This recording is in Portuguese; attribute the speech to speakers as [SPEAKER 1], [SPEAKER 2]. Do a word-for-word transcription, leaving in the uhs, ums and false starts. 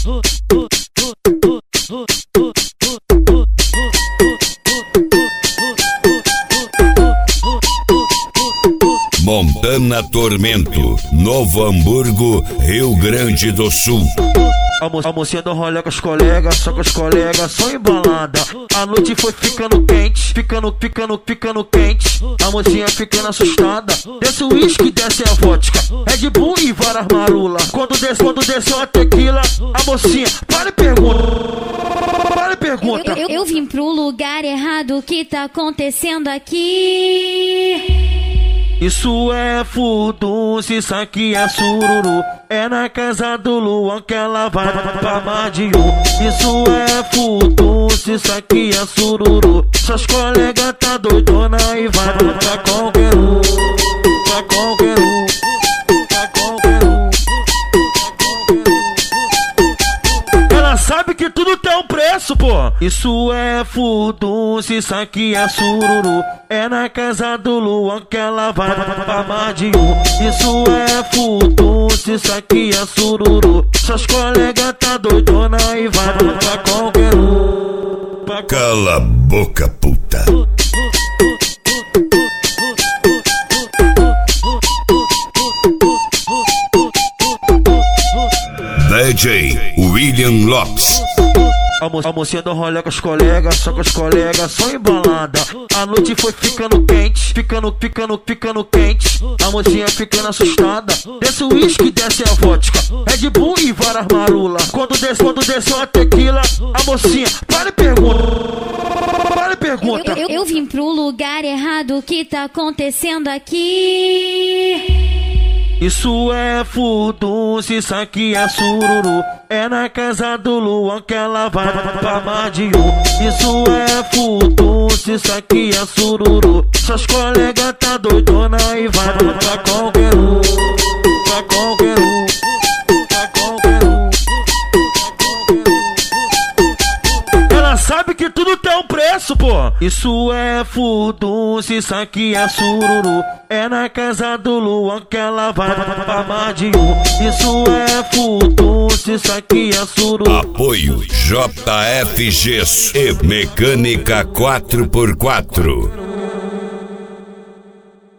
[SPEAKER 1] Montana Tormento, Novo Hamburgo, Rio Grande do Sul.
[SPEAKER 2] A, mo a mocinha do rolê com os colegas, só com os colegas, só embalada. A noite foi ficando quente, ficando, ficando, ficando quente. A mocinha ficando assustada. Desce o uísque, desce a vodka, Red Bull e várias marulas. Quando desce, quando desceu a tequila, a mocinha para e pergunta. Para e pergunta.
[SPEAKER 3] Eu, eu, eu vim pro lugar errado, o que tá acontecendo aqui?
[SPEAKER 2] Isso é furdunço, isso aqui é sururu. É na casa do Luan que ela vai pra mais de um. Isso é furdunço, isso aqui é sururu. Seus colegas tá doidona e vai pra qualquer um. Pra qualquer um. Pra qualquer um. Ela sabe que tudo tem um preço, pô. Isso é furdunço, isso aqui é sururu. É na casa do Luan que ela vai pra mais de um. Isso é furdunço, isso aqui é sururu. Seus colegas tá doidona e vai pra qualquer um. Pra...
[SPEAKER 1] Cala a boca, puta. D J William Lopes.
[SPEAKER 2] A, mo a mocinha do rolê com os colegas, só com os colegas, só embalada. A noite foi ficando quente, ficando, ficando, ficando quente. A mocinha ficando assustada. Desce o uísque, desce a vodka, Red Bull e várias marulas. Quando desce, quando desceu a tequila, a mocinha para e pergunta. Para e pergunta.
[SPEAKER 3] Eu, eu, eu vim pro lugar errado, o que tá acontecendo aqui?
[SPEAKER 2] Isso é furdunço, isso aqui é sururu. É na casa do Luan que ela vai pra mais de um. Isso é furdunço, isso aqui é sururu. Seus colegas tá doidona e vai pra qualquer um. Pra qualquer um. Pra qualquer um. Ela sabe que tudo tem um preço, pô. Isso é furdunço, isso aqui é sururu. É na casa do Luan que ela vai pra mais de um. Isso é furdunço, isso aqui é sururu.
[SPEAKER 1] Apoio J F G e Mecânica quatro por quatro.